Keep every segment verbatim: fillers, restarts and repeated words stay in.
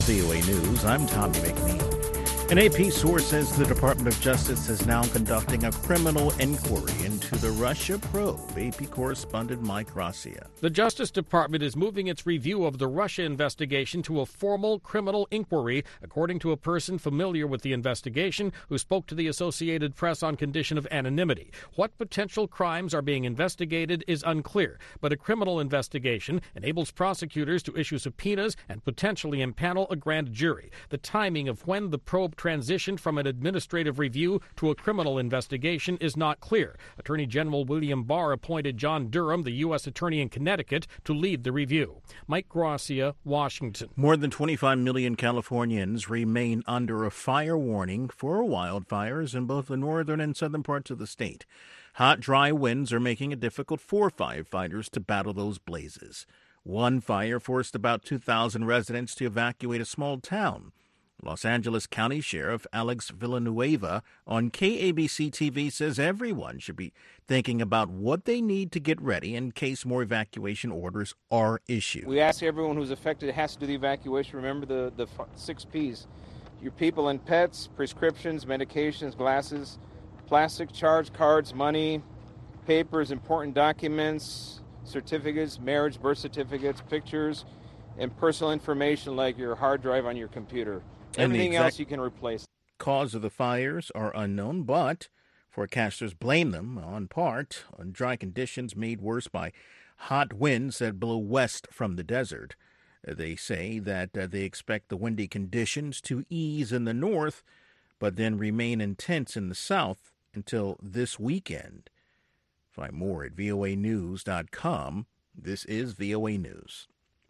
V O A News, I'm Tommy McNeil. An A P source says the Department of Justice is now conducting a criminal inquiry into the Russia probe. A P correspondent Mike Gracia. The Justice Department is moving its review of the Russia investigation to a formal criminal inquiry, according to a person familiar with the investigation who spoke to the Associated Press on condition of anonymity. What potential crimes are being investigated is unclear, but a criminal investigation enables prosecutors to issue subpoenas and potentially impanel a grand jury. The timing of when the probe transitioned from an administrative review to a criminal investigation is not clear. Attorney General William Barr appointed John Durham, the U S attorney in Connecticut, to lead the review. Mike Gracia, Washington. More than twenty-five million Californians remain under a fire warning for wildfires in both the northern and southern parts of the state. Hot, dry winds are making it difficult for firefighters to battle those blazes. One fire forced about two thousand residents to evacuate a small town. Los Angeles County Sheriff Alex Villanueva on K A B C T V says everyone should be thinking about what they need to get ready in case more evacuation orders are issued. We ask everyone who's affected has to do the evacuation. Remember the, the six P's. Your people and pets, prescriptions, medications, glasses, plastic charge cards, money, papers, important documents, certificates, marriage, birth certificates, pictures, and personal information like your hard drive on your computer. Everything else you can replace. Cause of the fires are unknown, but forecasters blame them on part on dry conditions made worse by hot winds that blow west from the desert. They say that uh, they expect the windy conditions to ease in the north, but then remain intense in the south until this weekend. Find more at V O A news dot com. This is V O A News.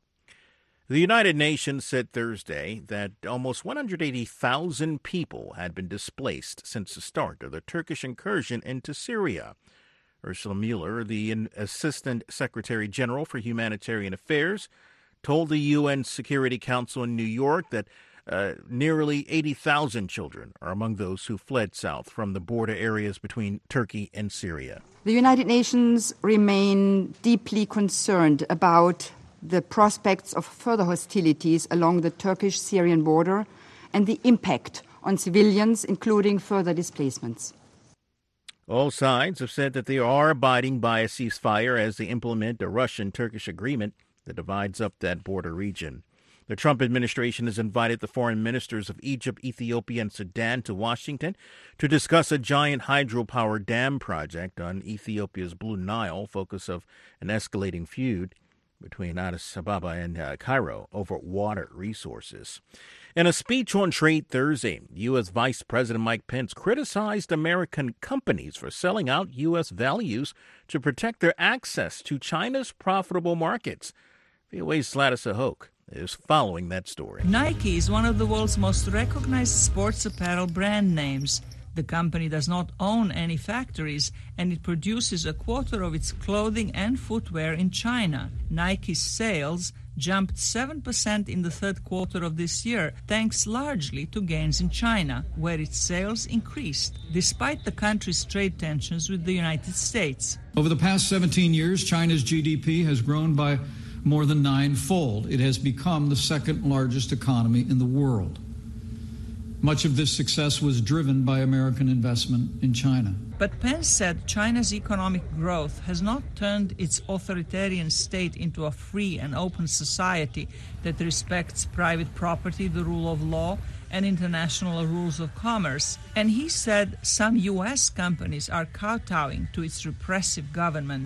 The United Nations said Thursday that almost one hundred eighty thousand people had been displaced since the start of the Turkish incursion into Syria. Ursula Mueller, the Assistant Secretary General for Humanitarian Affairs, told the U N Security Council in New York that uh, nearly eighty thousand children are among those who fled south from the border areas between Turkey and Syria. The United Nations remain deeply concerned about the prospects of further hostilities along the Turkish-Syrian border and the impact on civilians, including further displacements. All sides have said that they are abiding by a ceasefire as they implement a Russian-Turkish agreement that divides up that border region. The Trump administration has invited the foreign ministers of Egypt, Ethiopia, and Sudan to Washington to discuss a giant hydropower dam project on Ethiopia's Blue Nile, focus of an escalating feud between Addis Ababa and uh, Cairo over water resources. In a speech on trade Thursday, U S. Vice President Mike Pence criticized American companies for selling out U S values to protect their access to China's profitable markets. V O A's Gladys Ahoke is following that story. Nike is one of the world's most recognized sports apparel brand names. The company does not own any factories, and it produces a quarter of its clothing and footwear in China. Nike's sales jumped seven percent in the third quarter of this year, thanks largely to gains in China, where its sales increased, despite the country's trade tensions with the United States. Over the past seventeen years, China's G D P has grown by more than ninefold. It has become the second largest economy in the world. Much of this success was driven by American investment in China. But Pence said China's economic growth has not turned its authoritarian state into a free and open society that respects private property, the rule of law, and international rules of commerce. And he said some U S companies are kowtowing to its repressive government.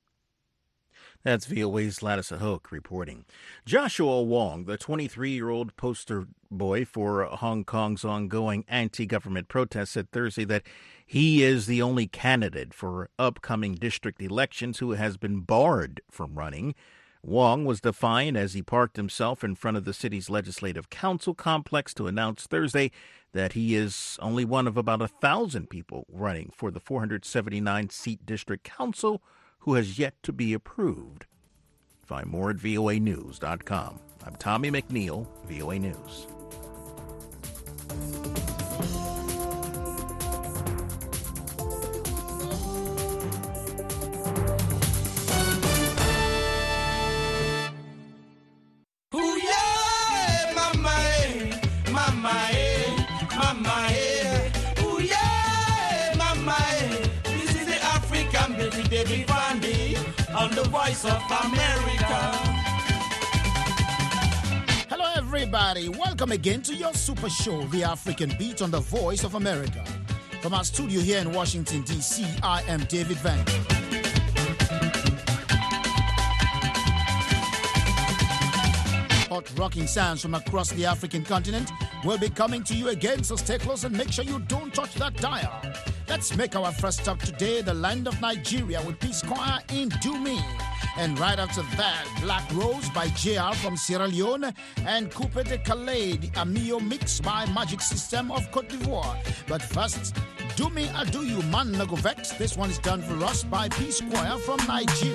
That's V O A's Gladys Ahoke reporting. Joshua Wong, the twenty-three-year-old poster boy for Hong Kong's ongoing anti-government protests, said Thursday that he is the only candidate for upcoming district elections who has been barred from running. Wong was defiant as he parked himself in front of the city's legislative council complex to announce Thursday that he is only one of about a thousand people running for the four hundred seventy-nine seat district council who has yet to be approved. Find more at V O A news dot com. I'm Tommy McNeil, V O A News. Ooh, yeah, my man. voice of America. Hello, everybody. Welcome again to your super show, The African Beat on the Voice of America. From our studio here in Washington, D C, I am David Van. Hot rocking sounds from across the African continent will be coming to you again, so stay close and make sure you don't touch that dial. Let's make our first stop today, the land of Nigeria, with P-Squire in Do Me. And right after that, Black Rose by J R from Sierra Leone and Coupe de Calais, the Amio mix by Magic System of Cote d'Ivoire. But first, Do Me, I Do You, Man No Go Vex. This one is done for us by P-Squire from Nigeria.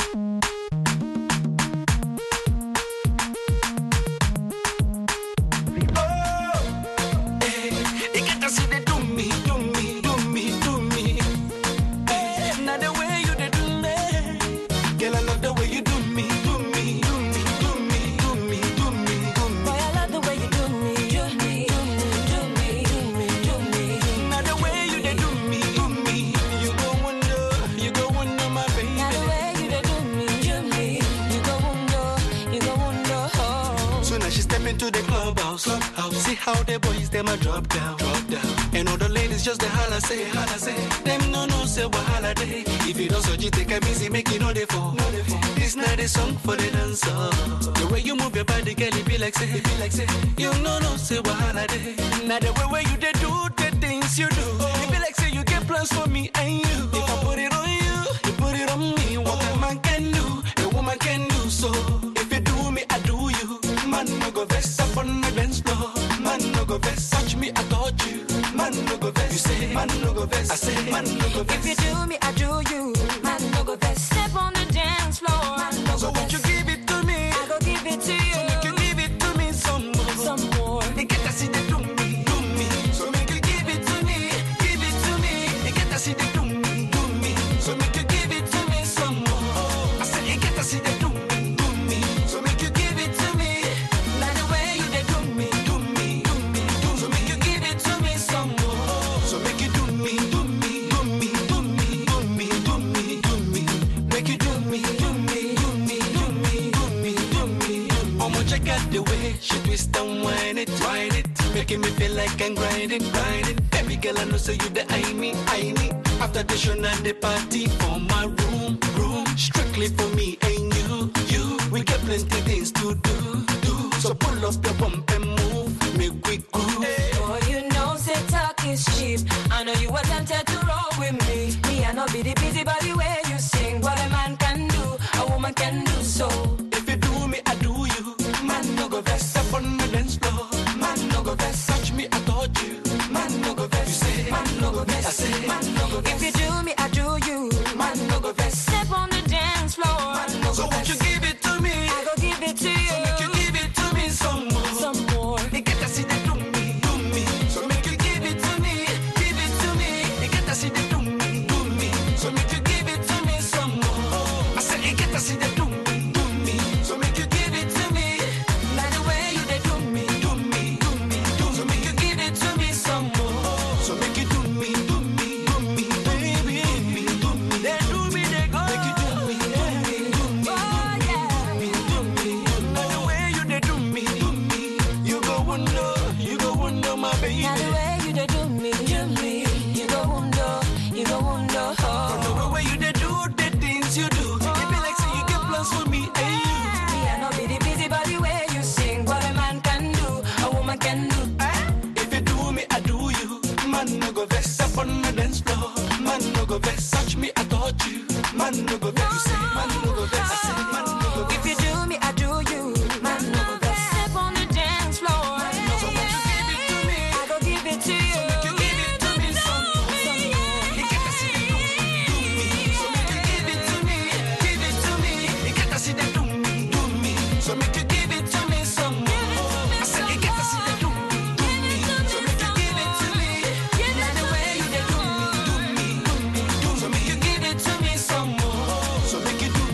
See how the boys them a drop down, drop down. And all the ladies just the holla say, holla say. Them no no say what holiday. If you don't so you take a busy, make it no they fall. This not a song for the dancer. The way you move your body, girl, it be like say, it be like say. You no no say what holiday. Now the way where you they do the things you do. Oh. It be like say you get plans for me and you. If I put it on you, you put it on me. What a man can do, a woman can do so. If you do me, I do you. Man no go vest up on the dance floor. Man no go vest, touch me, I touch you. Man no go vest, you say, man no go vest, I say, man no go vest. If you do me, I do you. Man no go vest, step on the dance floor. Man no so go won't vest. you give it to me? I go give it to you. So make you give it to me some more. Some more. They get to see they do me, do me. So make you give it to me, give it to me. They get to see they do me, do me. So make you give it to me some more. I said they get to see they do me, do me. So make you give it to me. By the way you they do me. Do me, do me, do me. So make you give it to me some more. So make you do me, do me, do me, do me, do me, do me, do me. Make you do me, do me, do me, do me, do me, do me. I'ma check out the way she twist and whine it, whine it, making me feel like I'm grinding, grinding. Baby girl, I know so you the eye me, eye me. After the show and the party for my room, room, strictly for me and you, you. We got plenty things to do, do. So pull up your bump and move, make we groove. Boy, you know say talk is cheap. I know you were tempted to roll with me. Me, I know be the busy body where you sing. What a man can do, a woman can do so. If you do me, I do you. Man no go vest up on the dance floor. Man no go vest, touch me, I touch you. Man no go vest, you say. Man no go vest, I say. Man no go vest. If you do me, I do you. Man no go vest, step on the dance floor. Man no go so won't you give it to me? I go give it to you. So make you give it to me some more. Some more. They get to see they do me, do me. So make you give it to me, give it to me. They get to see they do me, do me. So make you give it to me some more. I said they get to see they do me, do me. So make you give it to me. By the way you they do me, do me, do me, do me. So make you give it to me some more. So make you do me, do me, do me, baby, do me, do me. They do me, they go. Make you do me, do me, do me, oh yeah, do me, do me. By the way you they do me, do me. You go wonder, you go wonder, my baby. by the way you they do me, do me. You go wonder, you go wonder. From the Oh. way you they do the things you do. It be like say you get plans for me and you. Me, I know be the busy body where you sing. What a man can do, a woman can do. If you do me, I do you. Man no go vest up on the dance floor. Man no go vest, touch me, I touch you. Man no go vest, you say. Man no go vest, I say. Man no go vest. If you do me, I do you. Man, no go vest. Step on the dance floor. So won't you give it to me? I go give it to you. So make you give it to me some more. They get to see they do me, do me. So make you give it to me, give it to me. They get to see they do me, do me. So make you give it to me some more. I said they get to see they do me, do me. So make you give it to me. By the way you they do me, do me, do me, do me. So make you give it to me some more. So make you do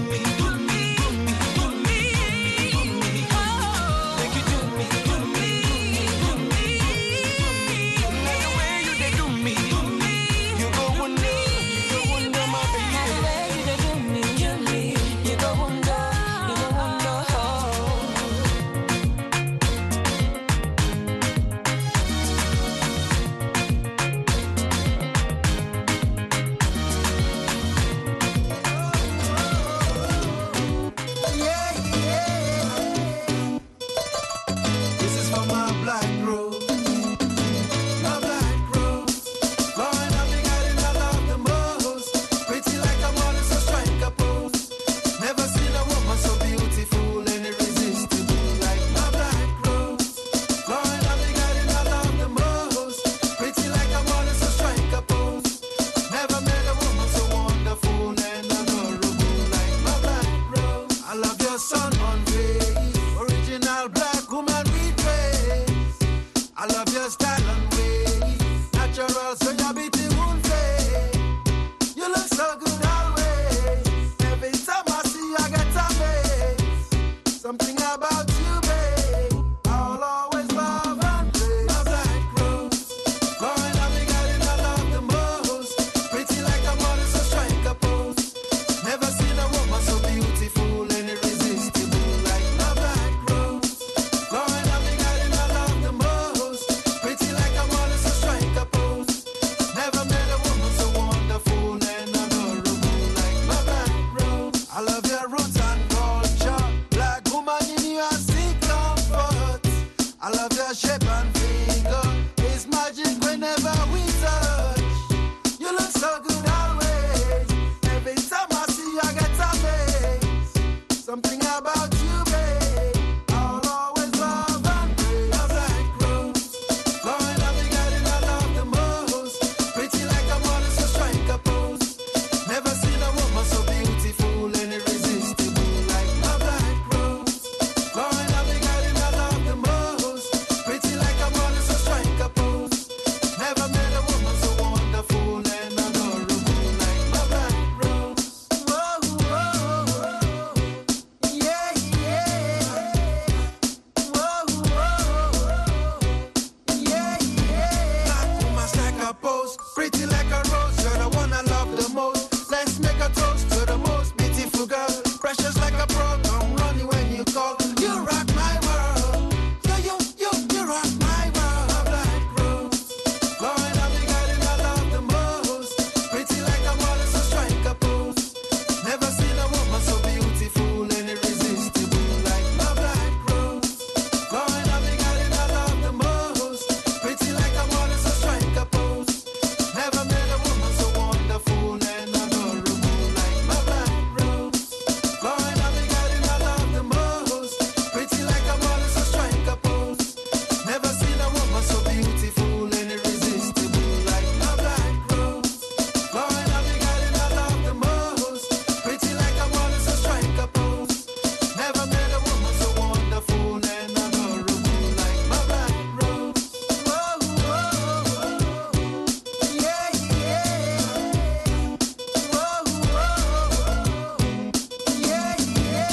your shape and figure. It's magic whenever we touch. You look so good always. Every time I see you, I get amazed. Something about you, babe. I'll always love and praise. Love like rose. Blowing up the garden I love the most. Pretty like a model, so strike a pose. Never seen a woman so beautiful and irresistible like love like rose. Blowing up the garden I love the most. Pretty like a model, so strike a pose. Never met a woman so wonderful and adorable like love like rose. Whoa, whoa, whoa. Yeah, yeah. Whoa, whoa, yeah, yeah. That woman's like a pose, pretty like a rose. You're the one I love the most. Let's make a toast to the most beautiful girl. Precious like a pearl, come running when you call. You rock my world. You, you, you, you rock my world. Love like rose. Blowing up the garden I love the most. Pretty like a model, so strike a pose. Never seen a woman so beautiful and irresistible like love like rose. Blowing up the garden I love the most. Pretty like a model, so strike a pose. Never met a woman so wonderful and adorable like love like rose. Blowing up the garden I love the most. Pretty like a model, so strike a pose. Never seen a woman so beautiful and irresistible like love like rose. Blowing up the garden I love the most. Pretty like a model, so strike a pose. Never met a woman so wonderful and adorable like love like rose. Whoa, whoa, yeah, yeah. Whoa, whoa, yeah, yeah.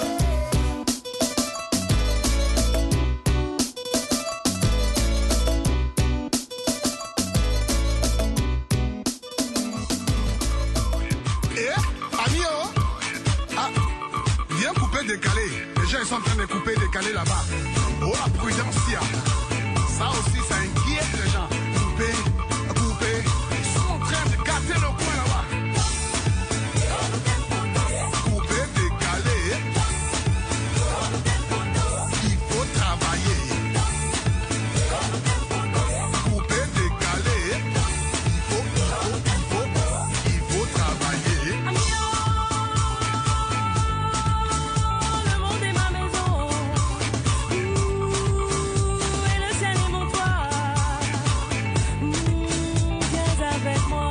Eh, ami, oh. Ah, viens couper, décaler. Les gens ils sont en train de couper, décaler là-bas. Oh, la prudence, ya. Ça aussi, ça inquiète les gens. Couper, couper. Ils sont en train de gâter le coin là-bas. Couper, décaler. Il faut travailler. Couper, décaler. Il faut, il faut, il faut, il faut travailler. Le monde est ma maison. Ouh, et le ciel est mon toit. Mmh, viens avec moi.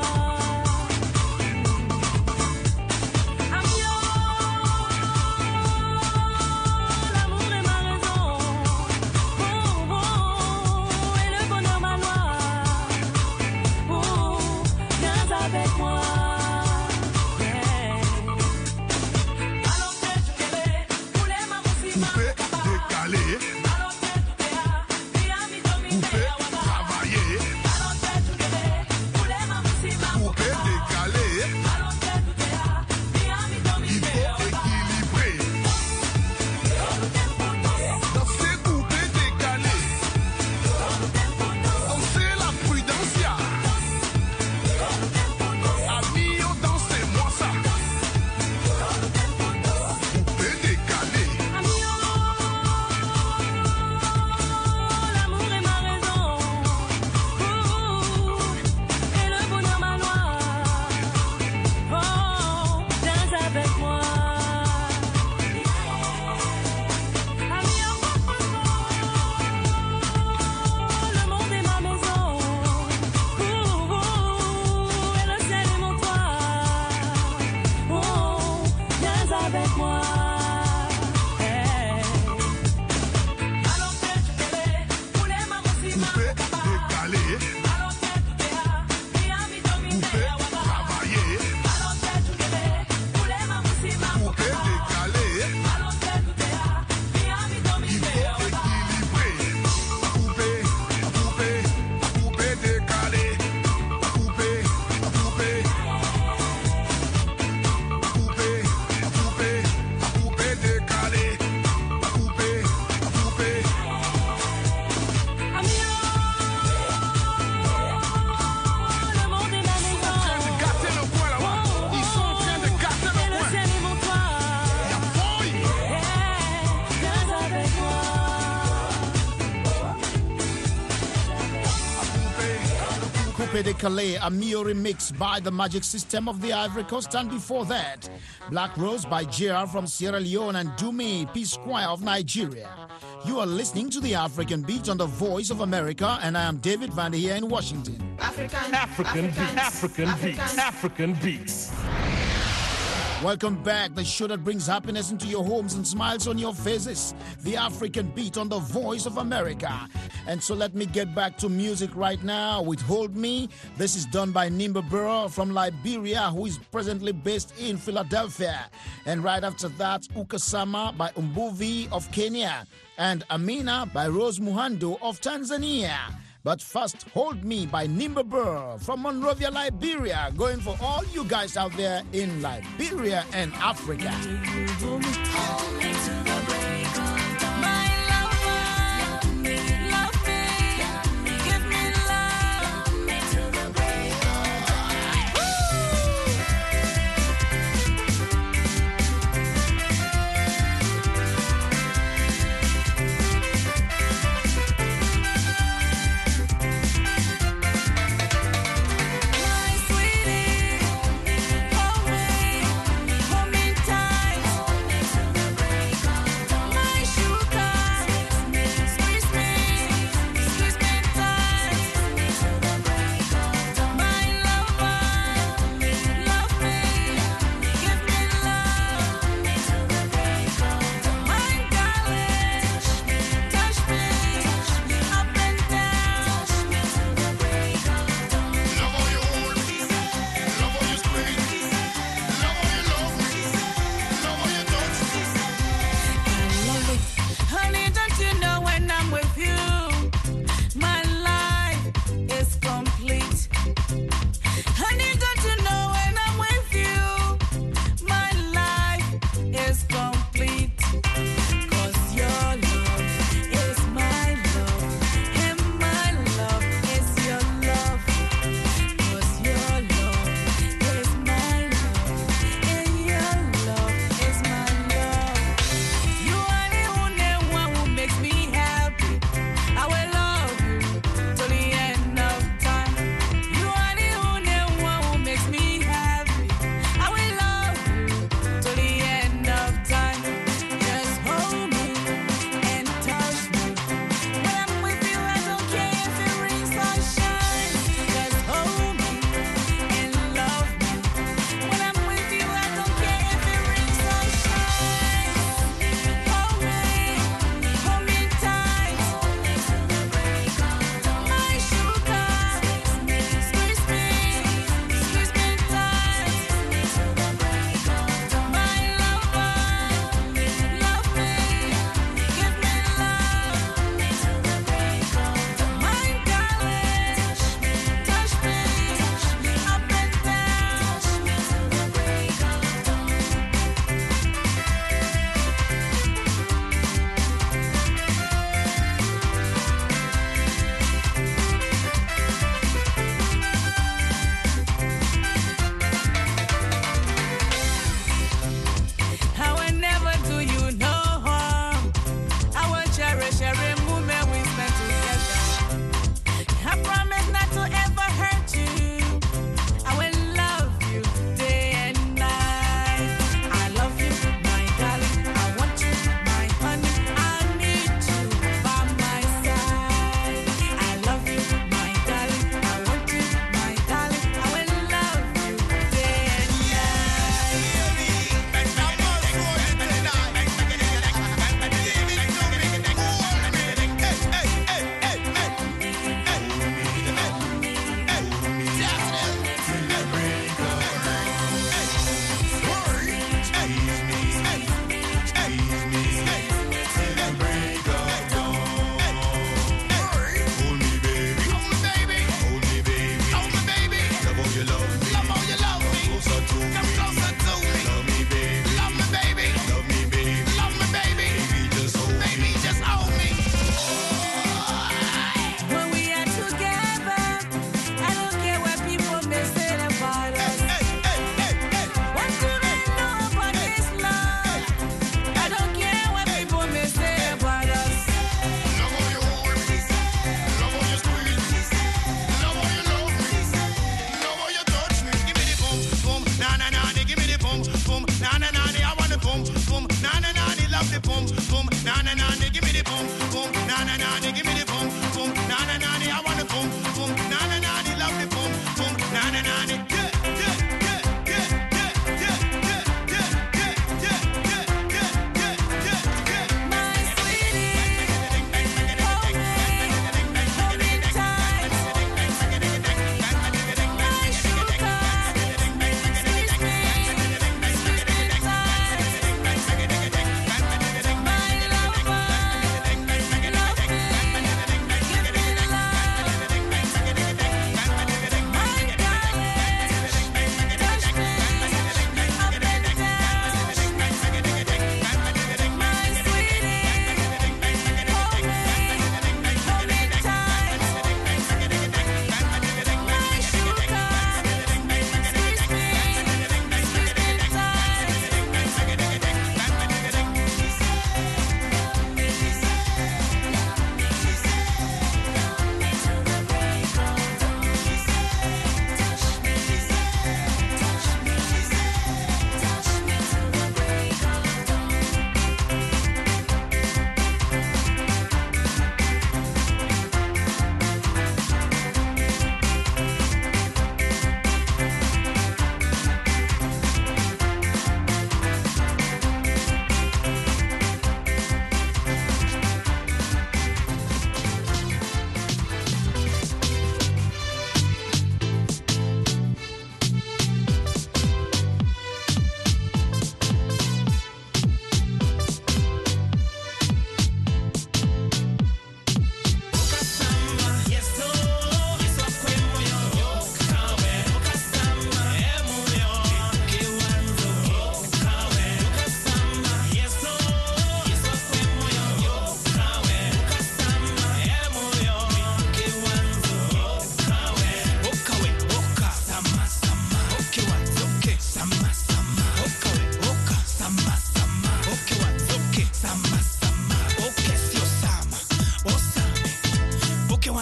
Amio, l'amour est ma raison. Bon, bon, et le bonheur ma loi. Oh, viens avec moi. Couper, décaler. Couper, travailler. Couper, décaler. Il faut équilibrer. Danser, couper, décaler. Danser la prudence, ya. Ami, oh, dansez-moi ça. Couper, décaler. L'amour est ma raison. Ouh, et le bonheur ma loi. Oh, viens avec moi. Amio, le monde est ma maison. Ouh, et le ciel est mon toit. Oh, viens avec moi. Couper, décaler. Couper, travailler. Couper, décaler. Il faut équilibrer. Couper, couper, couper, décaler. Couper, couper. Couper, couper, couper, décaler. Couper, couper. Amio, Coupé de Calais, a Mio remix by the Magic System of the Ivory Coast, and before that, Black Rose by J R from Sierra Leone and Dume P Squire of Nigeria. You are listening to the African Beat on the Voice of America, and I am David Van here in Washington. African, African Beats, African Beats, African Beats. Welcome back, the show that brings happiness into your homes and smiles on your faces. The African Beat on the Voice of America. And so let me get back to music right now with Hold Me. This is done by Nimba Burrow from Liberia, who is presently based in Philadelphia. And right after that, Ukasama by Umbuvi of Kenya. And Amina by Rose Muhando of Tanzania. But first, Hold Me by Nimba Burr from Monrovia, Liberia, going for all you guys out there in Liberia and Africa. Hold me tight.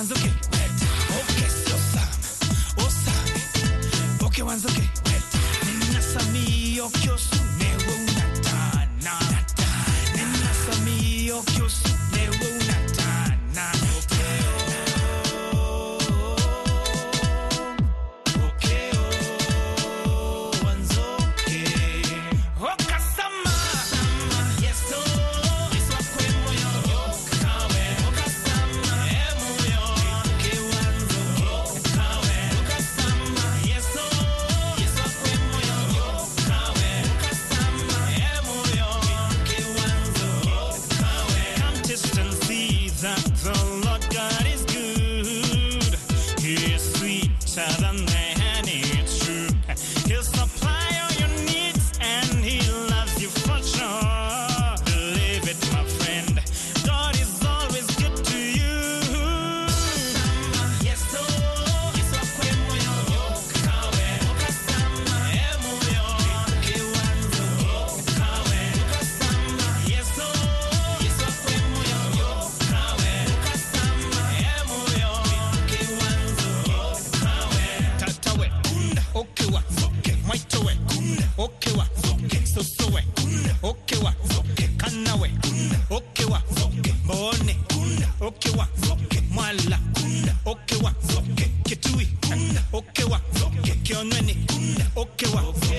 wanzoke okay so sam o sam okay wanzoke nina sami okyosu ne wonatana nina sami okyosu ne wonatana okay oh wanzoke okasama yes so iswa kwemoyo kawe okasama emoyo ke wanzoke kawe okasama yes so iswa kwemoyo kawe okasama emoyo ke wanzoke kawe come taste and see that the Lord God is good. He is sweeter than the honey, it's true. He'll supply all your needs and he loves you for sure. Believe it, my friend. God is always good to you. Yes, so iswa kwemoyo kawe okasama emoyo ke wanzoke kawe okasama yes, so iswa kwemoyo kawe okasama emoyo ke wanzoke kawe tatawe okewa maitowe okewa sosowe okewa kanawe okewa bone okewa mwala okewa kitui okewa kionweni okewa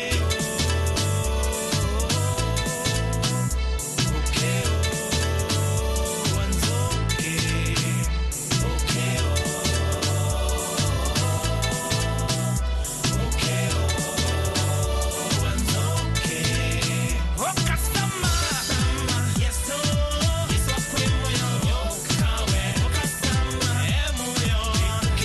okasama yes so iswa kwemoyo kawe okasama emoyo ke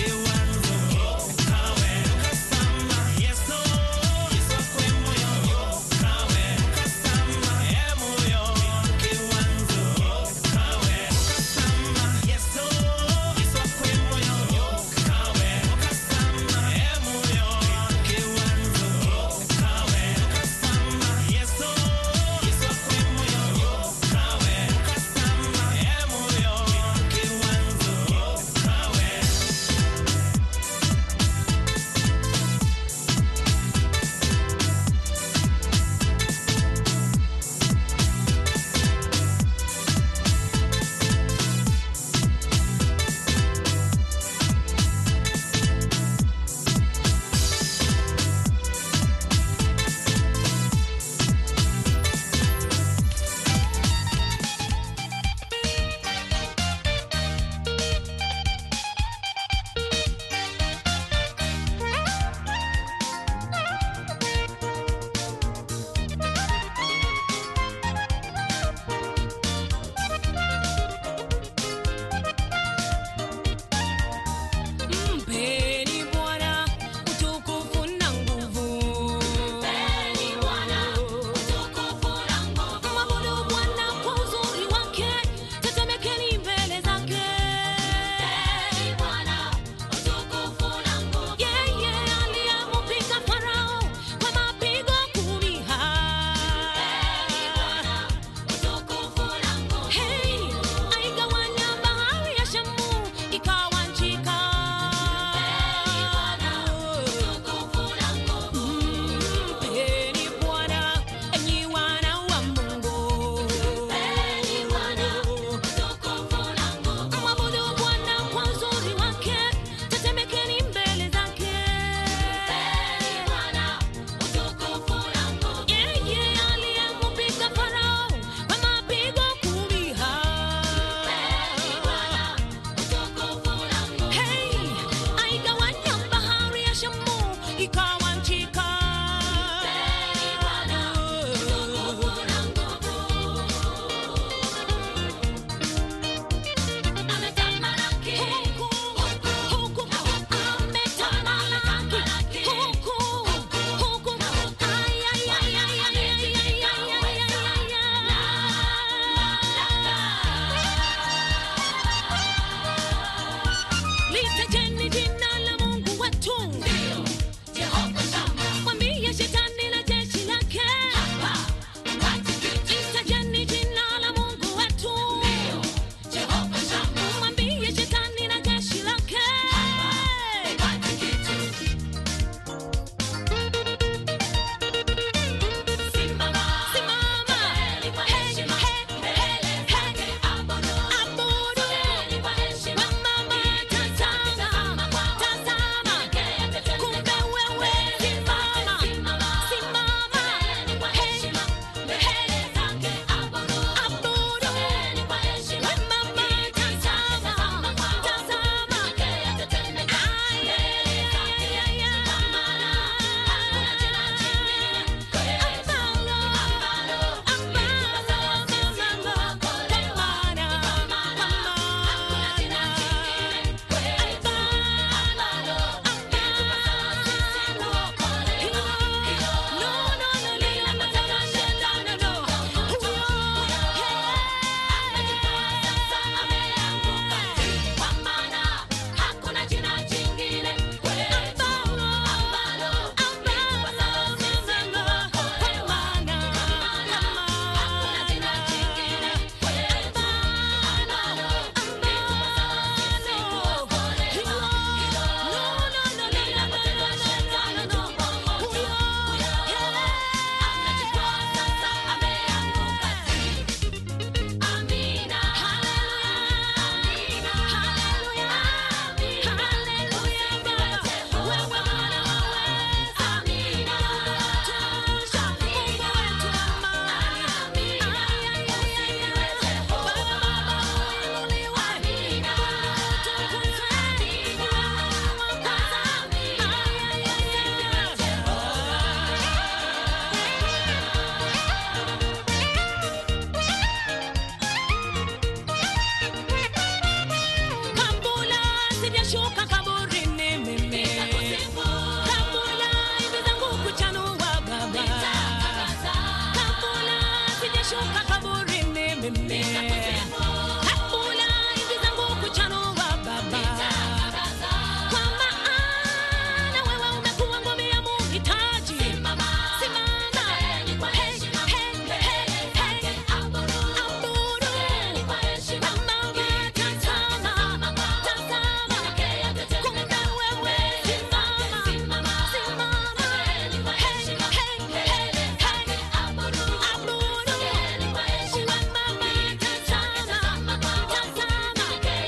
sijashuka kaburini mimi. Kabula hivi zangu kuchanua baba. Kabula sijashuka kaburini mimi. Kabula hivi zangu kuchanua baba. Kwa maana wewe umekuwa ngome ya muhitaji. Simama, simama, hey, hey, hey, hey, abudu, abudu, mama, tazama, tazama, kumbe wewe simama, simama, hey, hey, hey, hey, abudu, abudu, mama, tazama, tazama,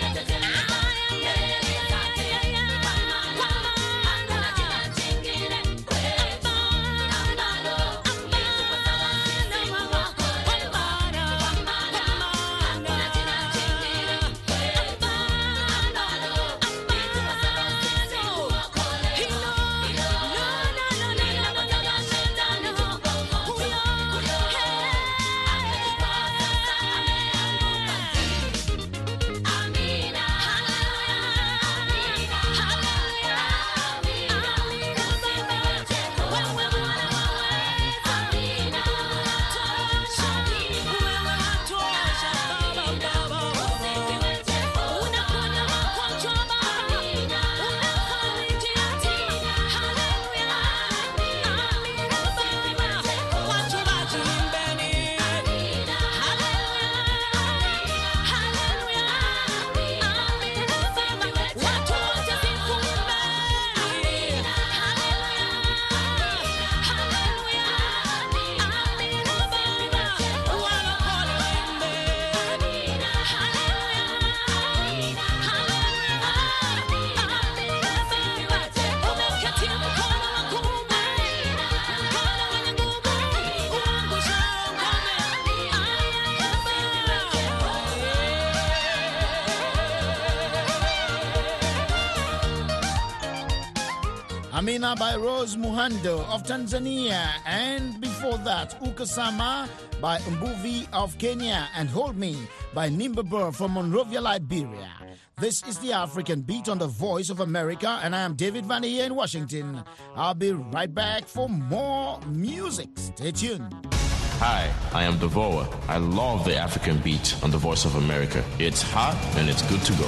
Amina by Rose Muhando of Tanzania, and before that, Ukasama by Mbuvi of Kenya, and Hold Me by Nimba Burr from Monrovia, Liberia. This is the African Beat on the Voice of America, and I am David Vanier in Washington. I'll be right back for more music. Stay tuned. Hi, I am Devoa. I love the African Beat on the Voice of America. It's hot and it's good to go.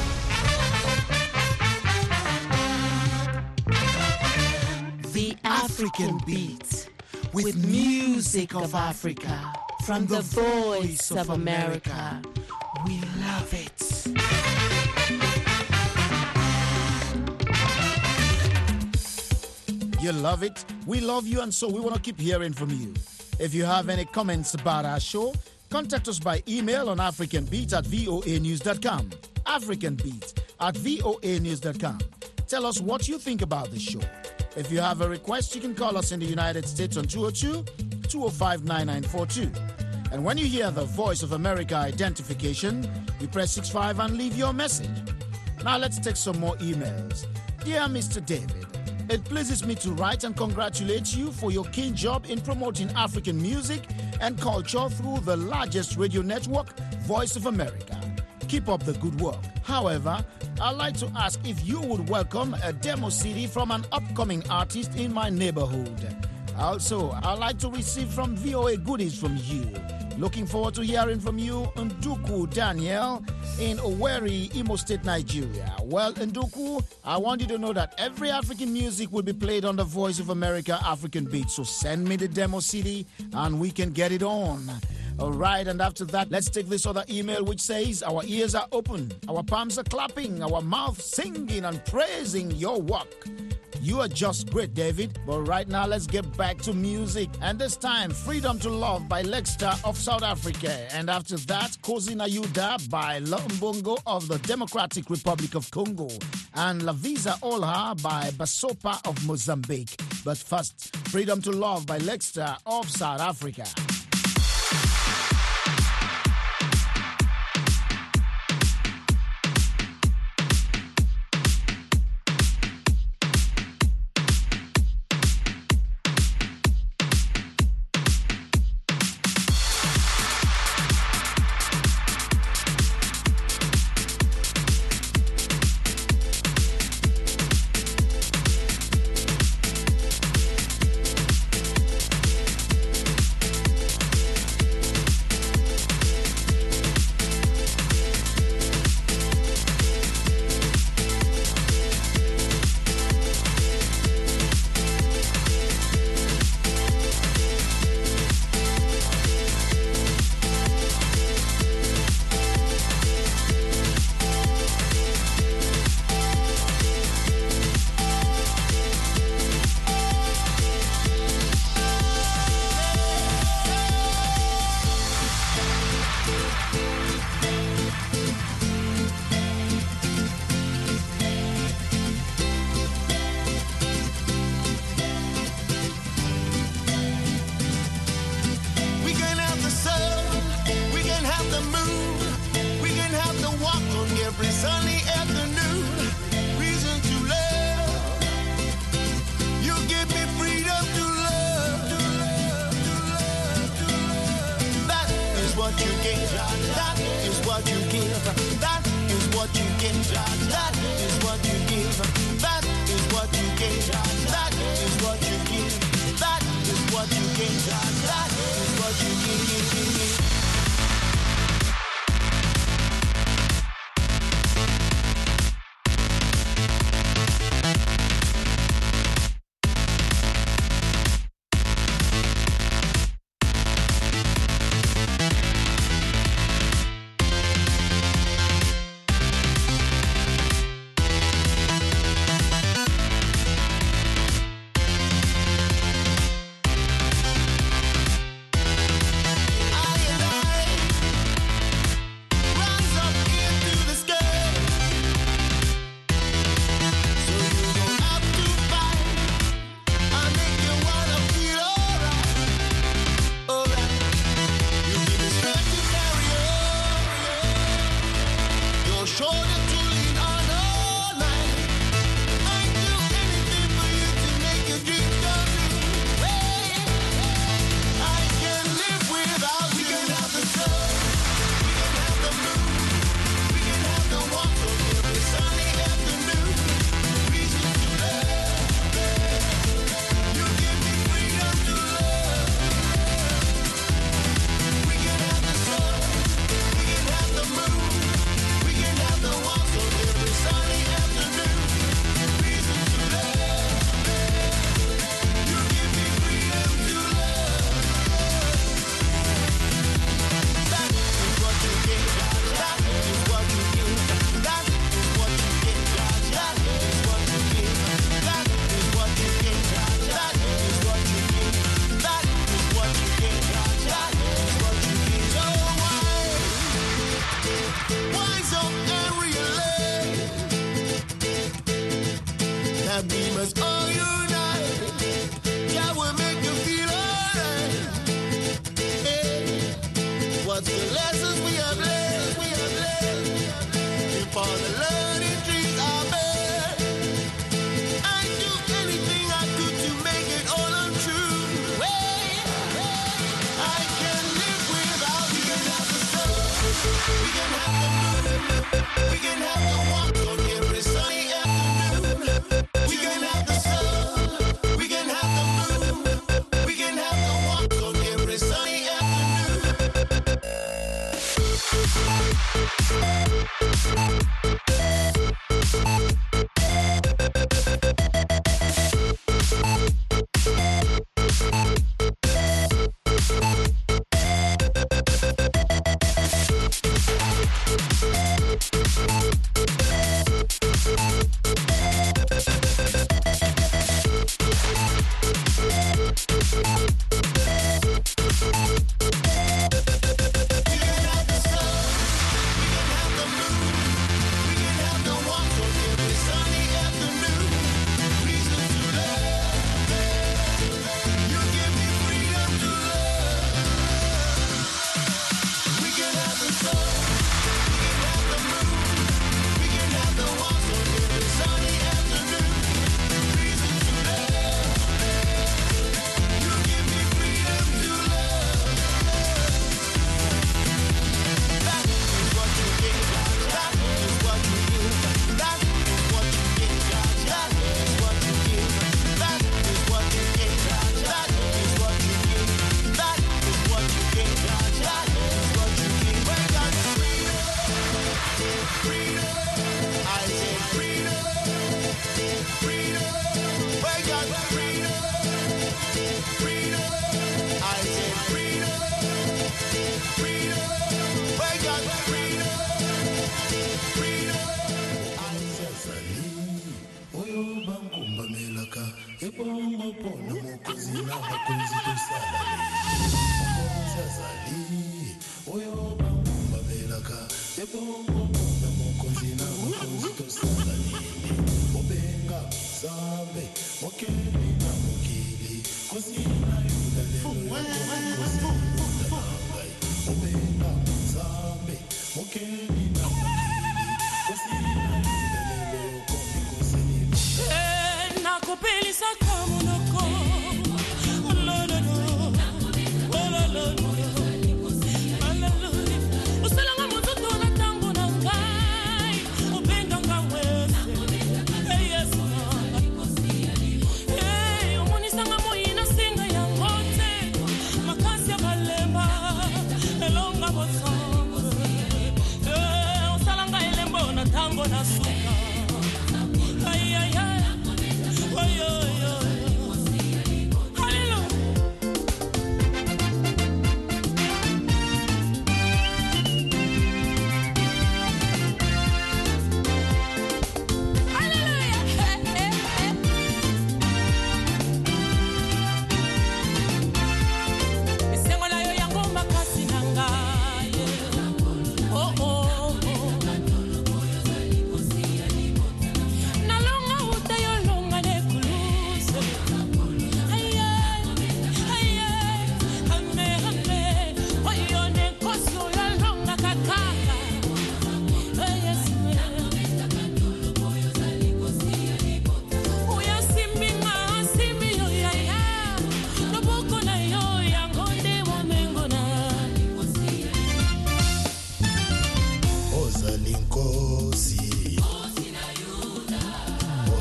The African Beat, with music of Africa, from the Voice of America. We love it. You love it, we love you, and so we want to keep hearing from you. If you have any comments about our show, contact us by email on africanbeat at voa news dot com. africanbeat at voa news dot com. Tell us what you think about the show. If you have a request, you can call us in the United States on two oh two, two oh five, nine nine four two. And when you hear the Voice of America identification, you press six five and leave your message. Now let's take some more emails. Dear Mister David, it pleases me to write and congratulate you for your keen job in promoting African music and culture through the largest radio network, Voice of America. Keep up the good work. However, I'd like to ask if you would welcome a demo C D from an upcoming artist in my neighborhood. Also, I'd like to receive from V O A goodies from you. Looking forward to hearing from you, Nduku Daniel in Owerri, Imo State, Nigeria. Well, Nduku, I want you to know that every African music will be played on the Voice of America African Beat. So send me the demo C D and we can get it on. All right, and after that, let's take this other email which says, our ears are open, our palms are clapping, our mouth singing and praising your work. You are just great, David. But right now, let's get back to music. And this time, Freedom to Love by Lexstar of South Africa. And after that, Kosi Nayuda by Lumbongo of the Democratic Republic of Congo. And La Visa Olha by Basopa of Mozambique. But first, Freedom to Love by Lexstar of South Africa. what you get. That is what you give. That is what you get. That is what you give. That is what you get. That is what you give. We must all unite. That will make you feel alright. Hey, what's the lessons we have learned? We have learned. Before the learning trees are bare, I do anything I could to make it all untrue. Hey, I can live without you. We can have the sun. We can have the moon. We can have the walk on every sunny afternoon. We can have the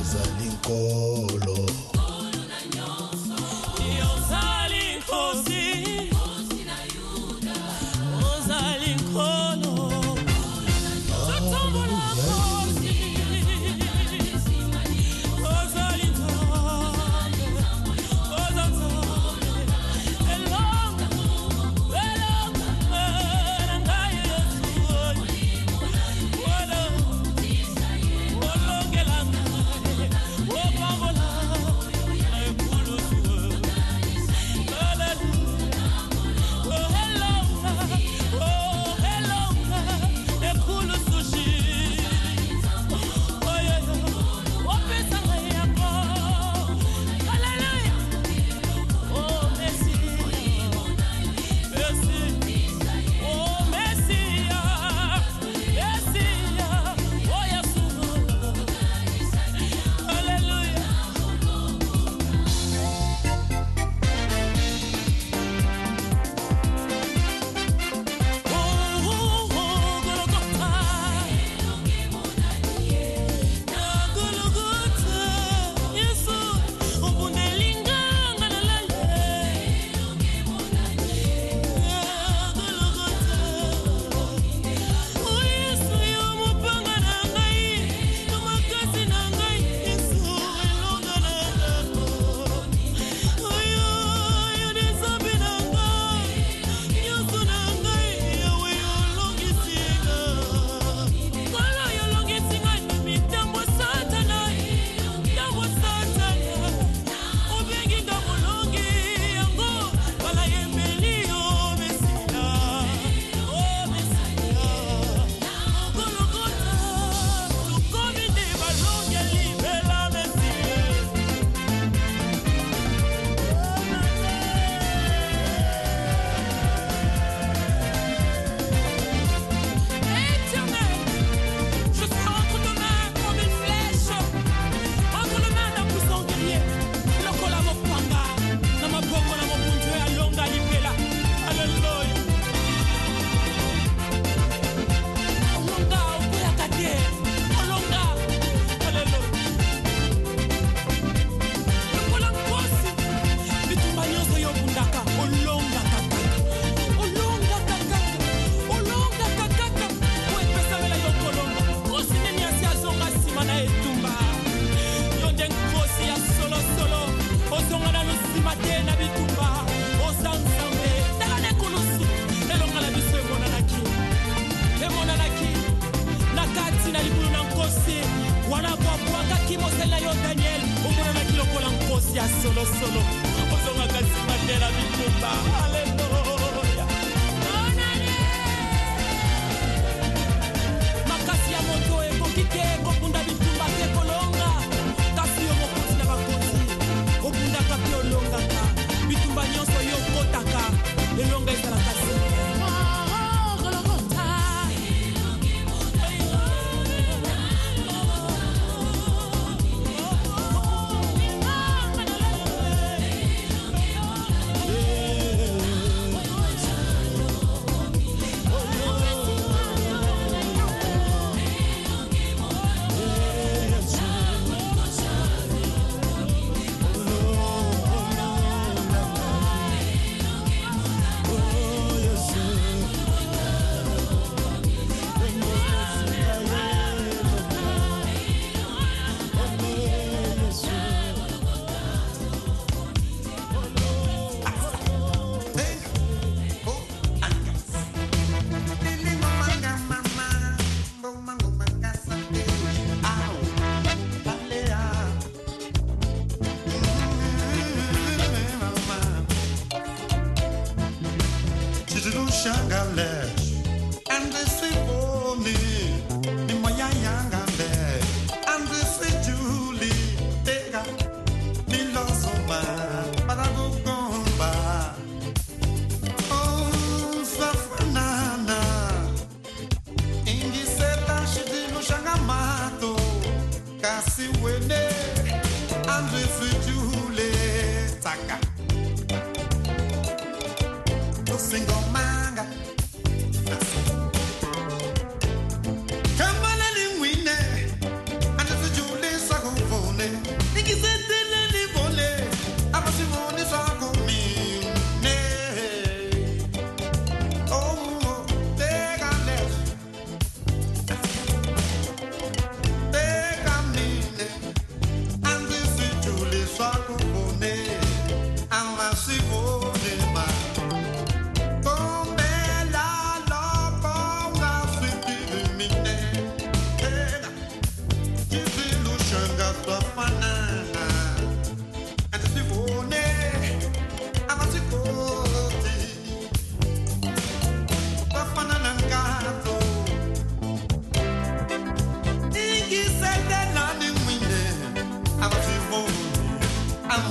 Come on, and win it. And if you listen,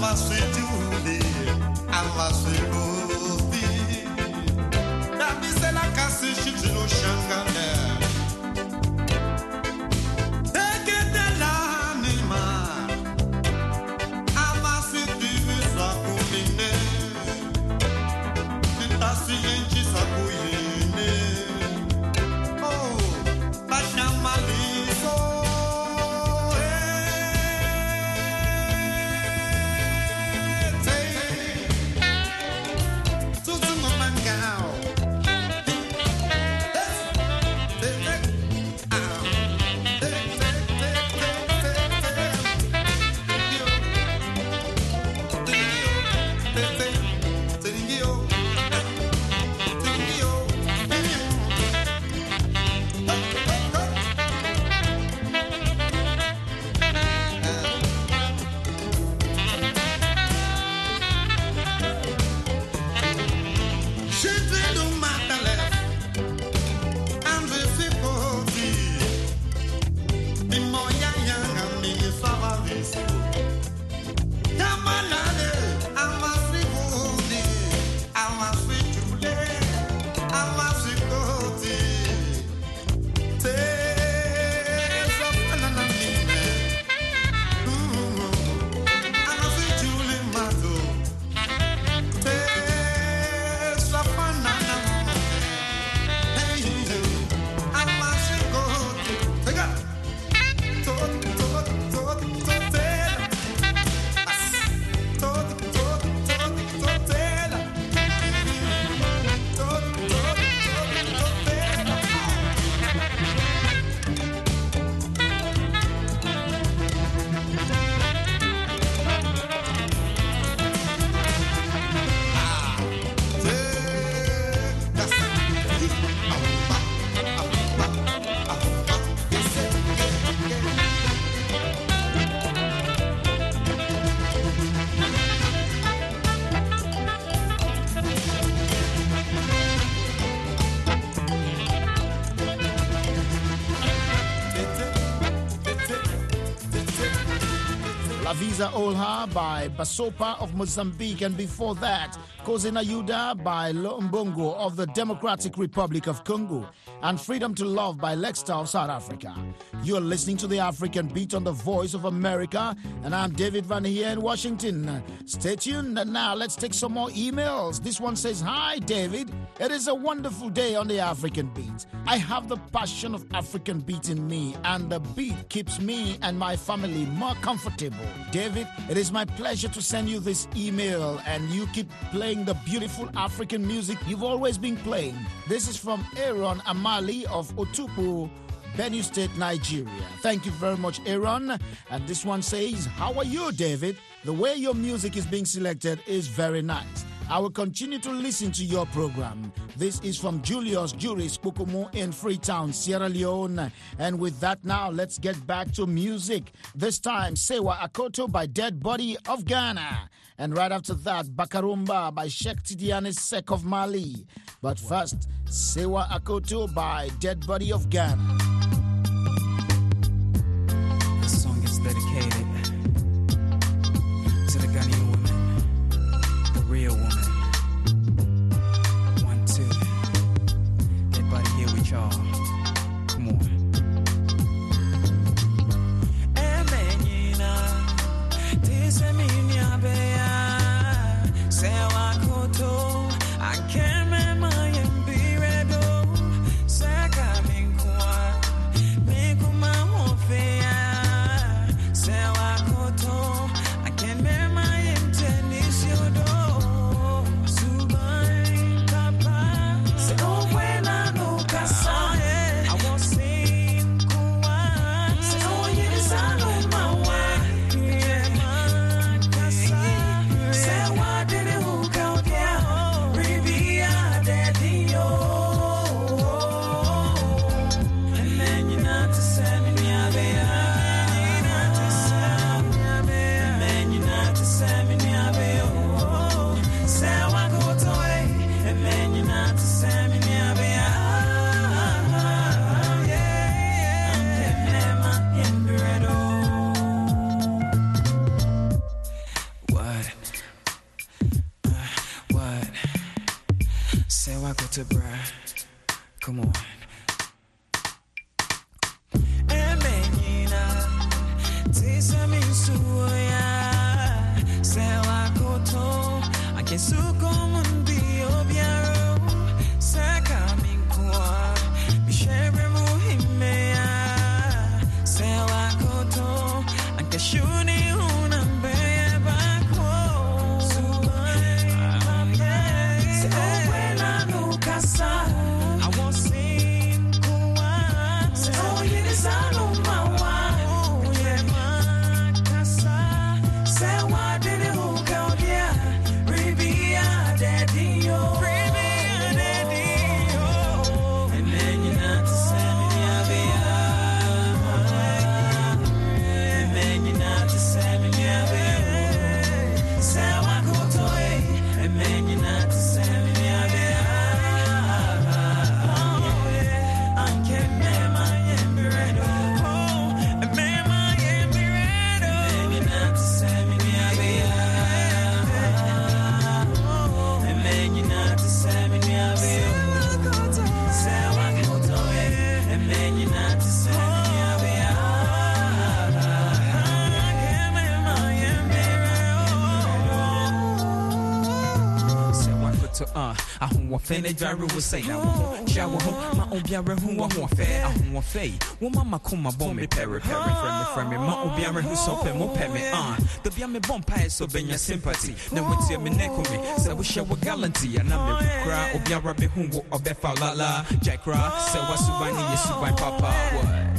Avisa Olha by Basopa of Mozambique, and before that, Kozena Yuda by Lombongo of the Democratic Republic of Congo, and Freedom to Love by Lexstar of South Africa. You're listening to the African Beat on the Voice of America, and I'm David Van here in Washington. Stay tuned, and now let's take some more emails. This one says, "Hi David, it is a wonderful day on the African Beat. I have the passion of African Beat in me, and the beat keeps me and my family more comfortable. David, it is my pleasure to send you this email, and you keep playing the beautiful African music you've always been playing. This is from Aaron Amali of Otupu, Benue State, Nigeria." Thank you very much, Aaron. And this one says, "How are you, David? The way your music is being selected is very nice. I will continue to listen to your program." This is from Julius Juris Pukumu in Freetown, Sierra Leone. And with that now, let's get back to music. This time, Sewa Akoto by Dead Body of Ghana. And right after that, Bakarumba by Sheikh Tidiane Sek of Mali. But first, Sewa Akoto by Dead Body of Ghana. This song is dedicated to the Ghanaian woman, the real woman. One, two. Everybody here with y'all. Come on. I can't remember and be ready. Saka minkwa. water, bruh. Come on. Fene Jari will say now, shower home, my own Biara who want fair, I want fay. Woman, my kuma bomb me peri peri friendly friendly, my own Biara who so pay more pay me on. The Biame bomb pie so be your sympathy. Now what's your neck on me? So we show a gallantry and I'm a cry, or Biara be who or Befa Lala, Jack Ra, so what's the one you see by Papa? What?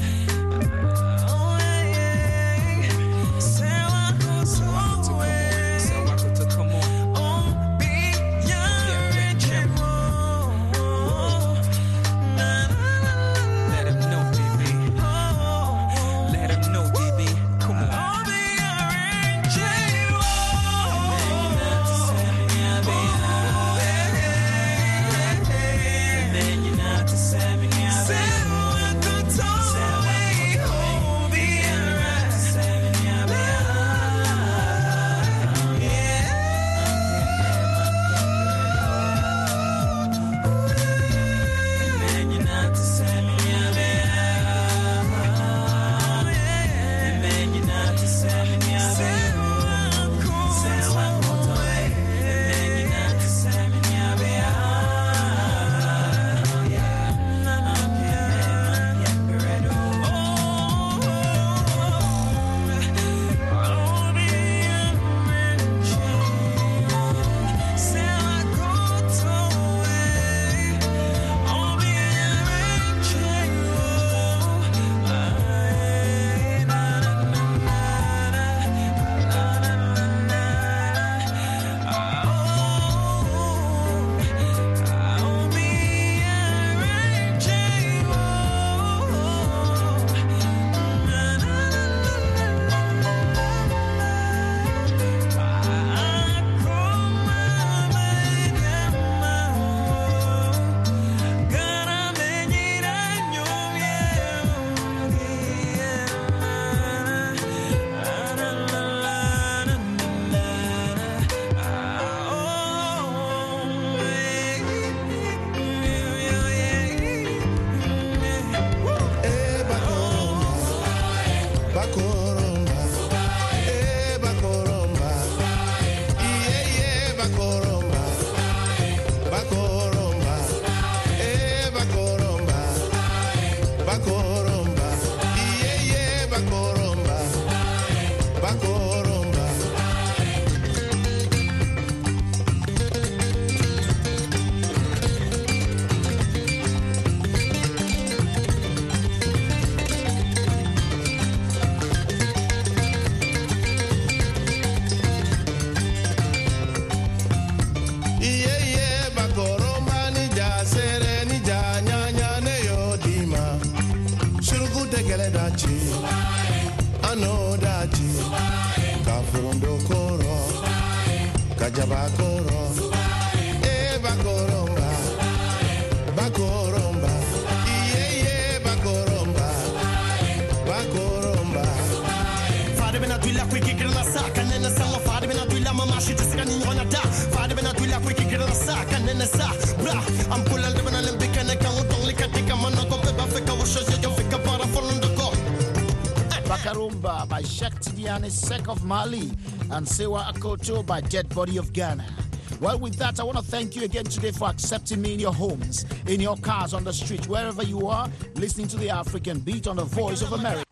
mama mashi tiskani on a da. Father been a twila quick get on a sack and then a sack. Bra, I'm cool and living on big and I can't only take a man of the Africa was shows you think about a fall on the go. Bakarumba by Sheikh Tidiane Sek of Mali and Sewa Akoto by Dead Body of Ghana. Well, with that, I want to thank you again today for accepting me in your homes, in your cars, on the street, wherever you are, listening to the African Beat on the Voice of America.